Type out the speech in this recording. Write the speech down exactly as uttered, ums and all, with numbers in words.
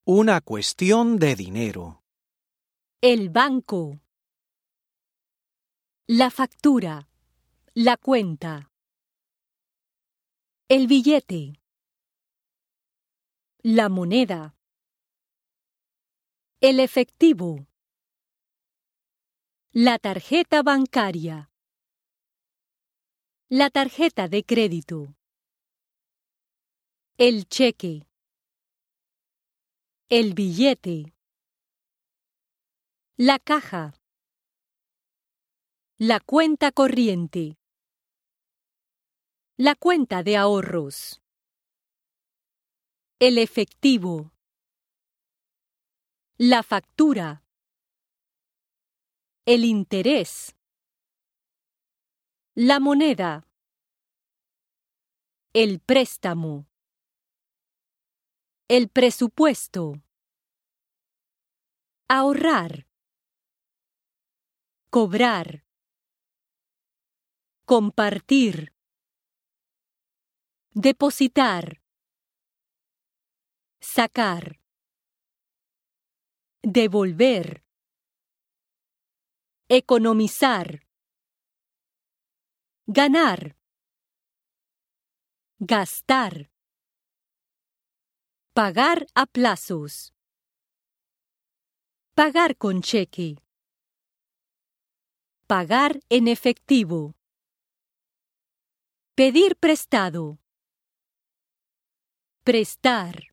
Una cuestión de dinero. El banco. La factura. La cuenta. El billete. La moneda. El efectivo. La tarjeta bancaria. La tarjeta de crédito. El cheque. El billete. La caja. La cuenta corriente. La cuenta de ahorros. El efectivo. La factura. El interés. La moneda. El préstamo. El presupuesto. Ahorrar. Cobrar. Compartir. Depositar. Sacar. Devolver. Economizar. Ganar. Gastar. Pagar a plazos. Pagar con cheque. Pagar en efectivo. Pedir prestado. Prestar.